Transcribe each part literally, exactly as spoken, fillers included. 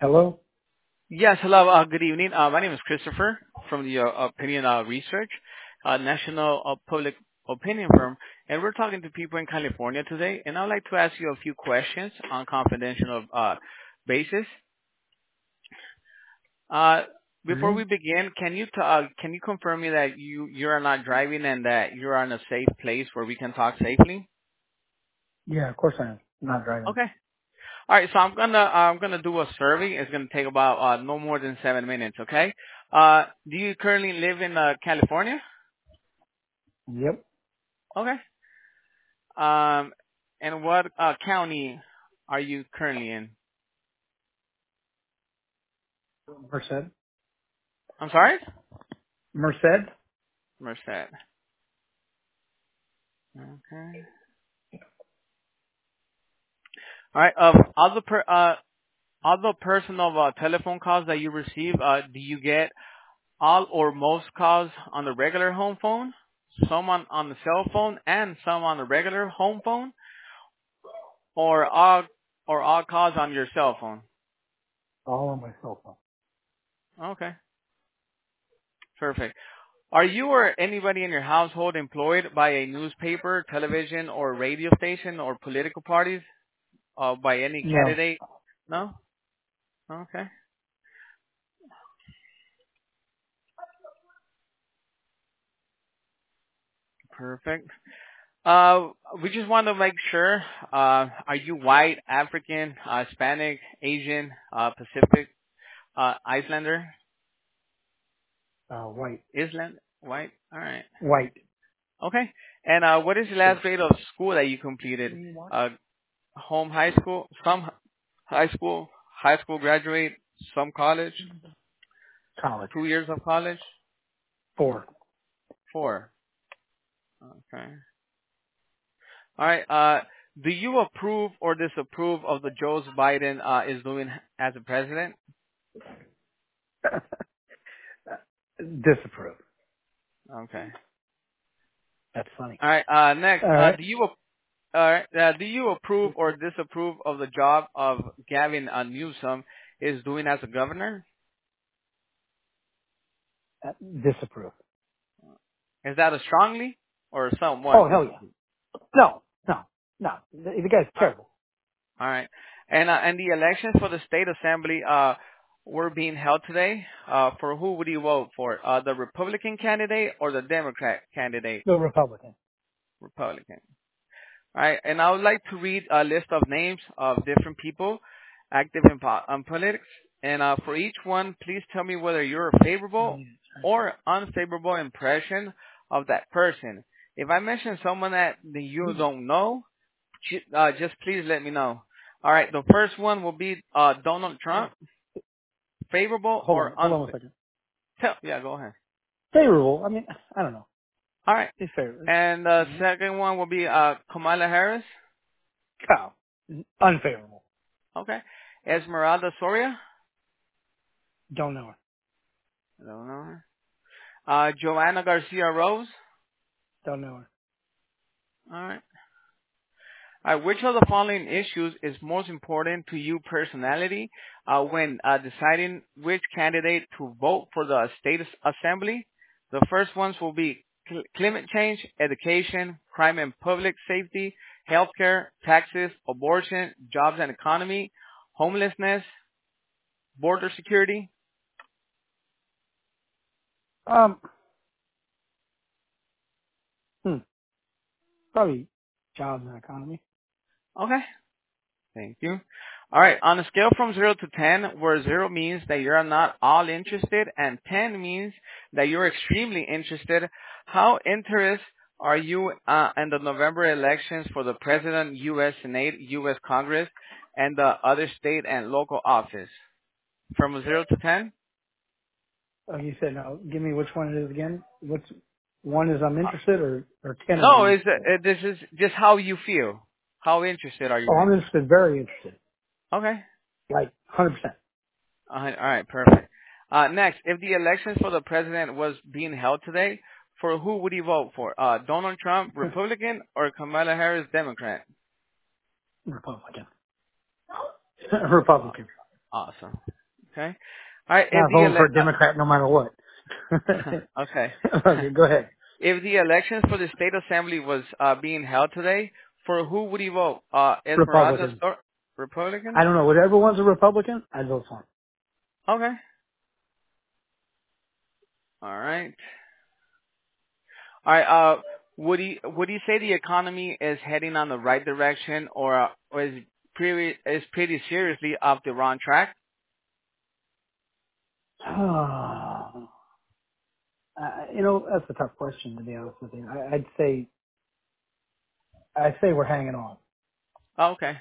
Hello? Yes, hello. Uh, good evening. Uh, my name is Christopher from the uh, Opinion uh, Research, uh, national uh, public opinion firm, and we're talking to people in California today. And I'd like to ask you a few questions on confidential uh, basis. Uh, before hmm we begin, can you t- uh, can you confirm me that you you are not driving and that you are in a safe place where we can talk safely? Yeah, of course I am. I'm not driving. Okay. All right, so I'm gonna I'm gonna do a survey. It's gonna take about uh, no more than seven minutes. Okay. Uh, do you currently live in uh, California? Yep. Okay. Um, and what uh, county are you currently in? Merced? I'm sorry. Merced? Merced. Okay. All right. Of all the per, uh all the personal uh, telephone calls that you receive, uh, do you get all or most calls on the regular home phone, some on, on the cell phone, and some on the regular home phone, or all or all calls on your cell phone? All on my cell phone. Okay. Perfect. Are you or anybody in your household employed by a newspaper, television, or radio station or political parties? Uh, by any No. candidate? No? Okay. Perfect. Uh, we just want to make sure, uh, are you white, African, uh, Hispanic, Asian, uh, Pacific, uh, Icelander? Uh, white. Island? White? Alright. White. Okay. And, uh, what is the Yes. last grade of school that you completed? Uh, home high school, some high school, high school graduate, some college, College. two years of college, Four. four. Okay. All right. Uh, do you approve or disapprove of the Joe Biden uh, is doing as a president? Disapprove. Okay. That's funny. All right. Uh, next, All uh, right. do you ap- all right, uh, do you approve or disapprove of the job of Gavin uh, Newsom is doing as a governor? Uh, disapprove. Is that a strongly or somewhat Oh, hell yeah. disapprove? No. No. No. The, the guy's Uh, terrible. all right. And uh, and the elections for the state assembly uh were being held today. Uh, for who would you vote for? Uh, the Republican candidate or the Democrat candidate? The Republican. Republican. All right, and I would like to read a list of names of different people active in po- um, politics. And uh, for each one, please tell me whether you're a favorable or unfavorable impression of that person. If I mention someone that you don't know, ju- uh, just please let me know. All right, the first one will be uh, Donald Trump. Favorable Hold or on. Hold on one unfavorable? second. Yeah, go ahead. Favorable. I mean, I don't know. All right, He's favorable. and the second one will be uh, Kamala Harris. Cow. Unfavorable. Okay, Esmeralda Soria. Don't know her. I don't know her. Uh, Joanna Garcia Rose. Don't know her. All right. All right. Which of the following issues is most important to you personality uh, when uh, deciding which candidate to vote for the state assembly? The first ones will be cl- climate change, education, crime and public safety, healthcare, taxes, abortion, jobs and economy, homelessness, border security. Um, hmm. Probably jobs and economy. Okay. Thank you. All right. On a scale from zero to ten, where zero means that you're not all interested and ten means that you're extremely interested, how interested are you uh, in the November elections for the President, U S Senate, U S Congress, and the other state and local office? From zero to ten? Oh, you said no. Give me which one it is again. What's one is I'm Uh, interested, or or ten is I'm no, it's, interested. uh, this is just how you feel. How interested are you Oh, I'm in? interested. Very interested. Okay. Like one hundred percent. Uh, all right, perfect. Uh, next, if the elections for the president was being held today, for who would you vote for? Uh, Donald Trump, Republican, or Kamala Harris, Democrat? Republican. Aw- Republican. Awesome. Okay. All right. If Not the voting for a ele- Democrat no matter what. uh, okay. Okay, go ahead. If the elections for the state assembly was uh, being held today, for who would you vote? Uh, Esmeralda Republican. Stor- Republican? I don't know. Whatever one's a Republican, I'd vote for him. Okay. All right. All right. Uh, would you would you say the economy is heading on the right direction, or, uh, or is pretty is pretty seriously off the wrong track? Uh, you know, that's a tough question to be honest with you. I, I'd say, I'd say we're hanging on. Oh, okay.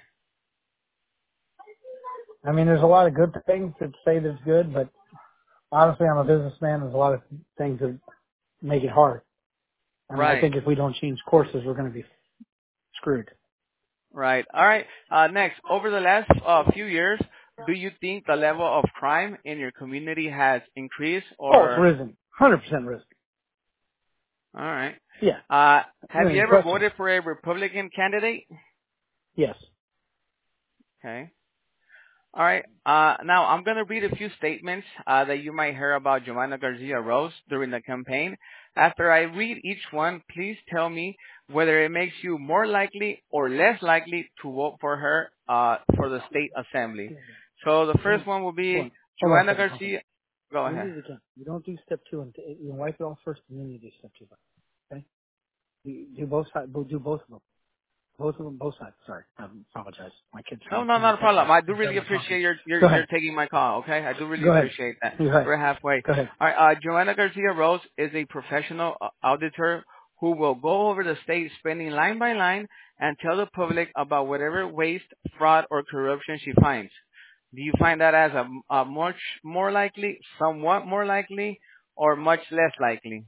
I mean, there's a lot of good things that say that's good, but honestly, I'm a businessman. There's a lot of things that make it hard. And I Right. think if we don't change courses, we're going to be screwed. Right. All right. Uh, next, over the last uh, few years, do you think the level of crime in your community has increased, Oh, it's or? risen. one hundred percent risen. All right. Yeah. Uh, I have you mean, ever question. voted for a Republican candidate? Yes. Okay. All right. Uh, now I'm going to read a few statements uh, that you might hear about Joanna Garcia Rose during the campaign. After I read each one, please tell me whether it makes you more likely or less likely to vote for her uh, for the state assembly. So the Hold first one will on. be Hold on a Joanna second. Hold on. Garcia. Go Do ahead. these again. You don't do step two and you wipe it off first and then you do step two. Okay? You do both sides. Do both of them. Both of them. Both sides. Sorry. I apologize. My kid's No, trying to no, give me not a attention problem. I do instead really of talking. appreciate your your Go your ahead. taking my call. Okay, I do really Go ahead. appreciate that. Go ahead. We're halfway. Go ahead. All right. Uh, Joanna Garcia Rose is a professional uh, auditor who will go over the state spending line by line and tell the public about whatever waste, fraud, or corruption she finds. Do you find that as a, a much more likely, somewhat more likely, or much less likely,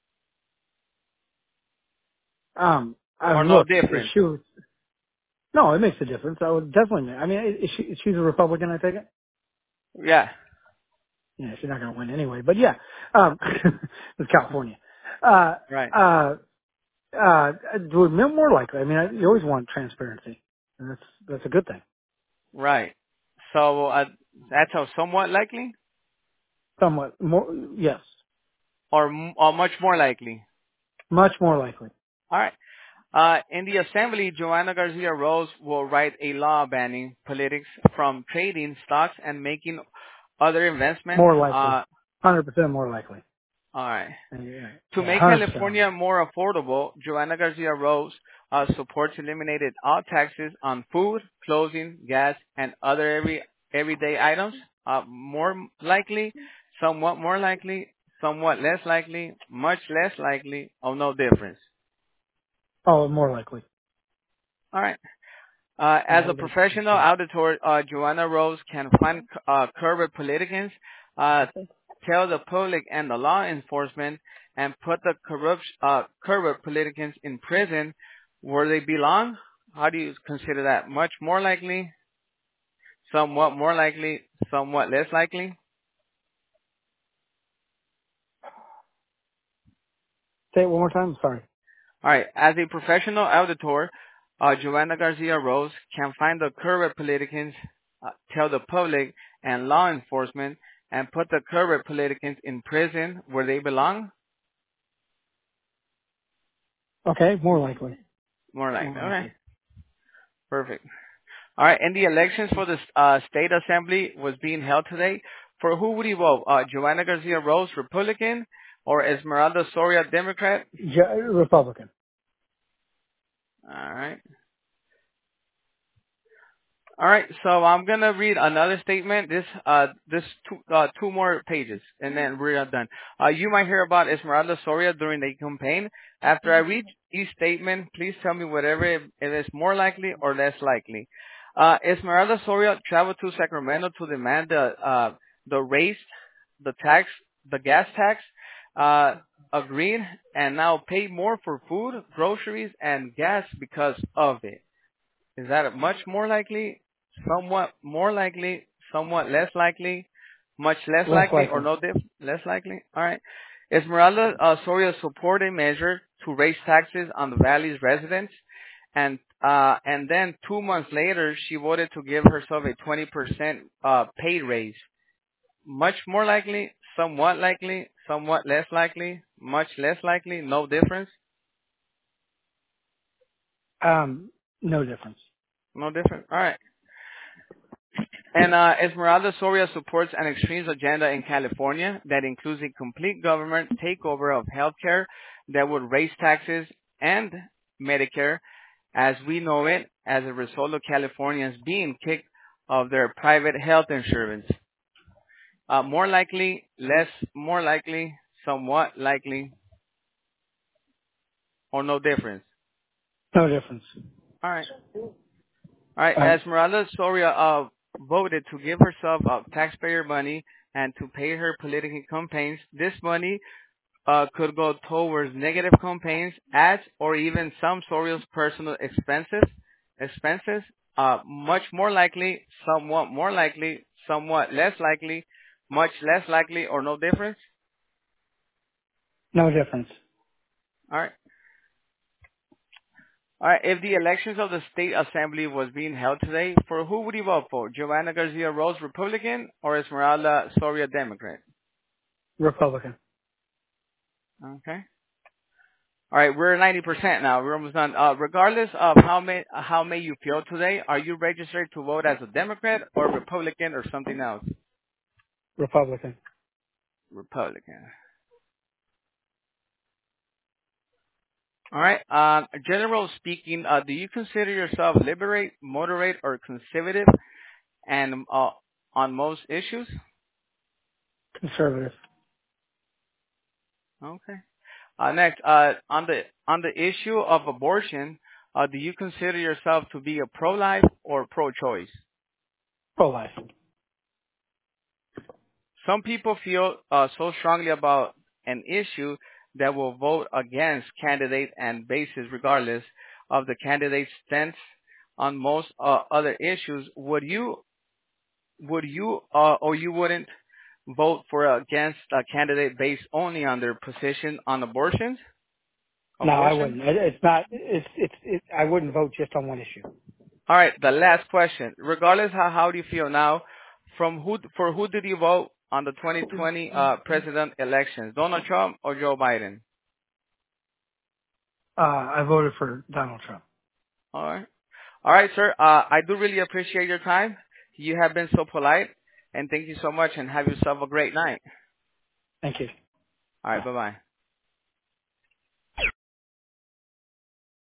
Um, I or mean, no look, if difference? she was, no, it makes a difference. I would definitely, I mean, is she, she's a Republican, I take it? Yeah. Yeah, she's not going to win anyway, but yeah, um, it's California. Uh, Right. uh, uh, would more likely. I mean, I, you always want transparency. And that's, that's a good thing. Right. So uh, that's a somewhat likely, Somewhat more, yes, or, m- or much more likely. much more likely. All right. Uh, in the assembly, Joanna Garcia Rose will write a law banning politics from trading stocks and making other investments. More likely. Uh, one hundred percent more likely. all right. And yeah, To yeah, make one hundred percent more California likely. more affordable, Joanna Garcia Rose uh, supports eliminated all taxes on food, clothing, gas, and other every everyday items. Uh, more likely, somewhat more likely, somewhat less likely, much less likely, or no difference. Oh, more likely. All right. Uh, as Yeah, a that's, that's professional good. auditor, uh, Joanna Rose can find uh, corrupt politicians, uh, tell the public and the law enforcement, and put the corrupt, uh, corrupt politicians in prison where they belong. How do you consider that? Much more likely, somewhat more likely, somewhat less likely? Say it one more time. Sorry. All right. As a professional auditor, uh, Joanna Garcia Rose can find the corrupt politicians, uh, tell the public and law enforcement, and put the corrupt politicians in prison where they belong. Okay, more likely. More More likely. Okay. likely. Perfect. All right. And the elections for the uh, state assembly was being held today. For who would you vote? Uh, Joanna Garcia Rose, Republican, or Esmeralda Soria, Democrat? Ja- Republican. All right. All right, so I'm gonna read another statement. This uh this two uh two more pages, and then we're done. Uh, you might hear about Esmeralda Soria during the campaign. After I read each statement, please tell me whatever if it is more likely or less likely. Uh, Esmeralda Soria traveled to Sacramento to demand the uh the raise, the tax, the gas tax. Uh, agreed, and now pay more for food, groceries, and gas because of it. Is that much more likely, somewhat more likely, somewhat less likely, much less Less likely, or likely. no diff? Less likely? All right. Esmeralda uh, Soria supported a measure to raise taxes on the valley's residents, and uh, and then two months later, she voted to give herself a twenty percent uh, pay raise. much more likely, somewhat likely, somewhat less likely, much less likely, no difference? Um, no difference. No difference. All right. And uh, Esmeralda Soria supports an extremes agenda in California that includes a complete government takeover of healthcare that would raise taxes and Medicare as we know it as a result of Californians being kicked of their private health insurance. Uh, more likely, less, more likely, somewhat likely, or no difference. No difference. All right. All right. All right. Esmeralda Soria uh, voted to give herself uh, taxpayer money and to pay her political campaigns. This money uh, could go towards negative campaigns, ads, or even some Soria's personal expenses. Expenses. Uh, much more likely, somewhat more likely, somewhat less likely, much less likely, or no difference. No difference. All right. All right. If the elections of the state assembly was being held today, for who would you vote for? Giovanna Garcia Rose, Republican, or Esmeralda Soria, Democrat? Republican. Okay. All right. We're ninety percent now. We're almost done. Uh, regardless of how may how may you feel today, are you registered to vote as a Democrat or Republican or something else? Republican. Republican. All right. Uh, general speaking, uh, do you consider yourself liberate, moderate, or conservative, and uh, on most issues? Conservative. Okay. Uh, next, uh, on the on the issue of abortion, uh, do you consider yourself to be a pro-life or pro-choice? Pro-life. Some people feel uh, so strongly about an issue that will vote against candidate and basis regardless of the candidate's stance on most uh, other issues. Would you would you uh, or you wouldn't vote for uh, against a candidate based only on their position on abortions? No, I Abortion? wouldn't. It, it's not. It's it's. It, I wouldn't vote just on one issue. All right, the last question. Regardless how how do you feel now? From who for who did you vote on the twenty twenty uh, president elections? Donald Trump or Joe Biden? Uh, I voted for Donald Trump. All right, all right, sir. Uh, I do really appreciate your time. You have been so polite, and thank you so much. And have yourself a great night. Thank you. All right, bye bye.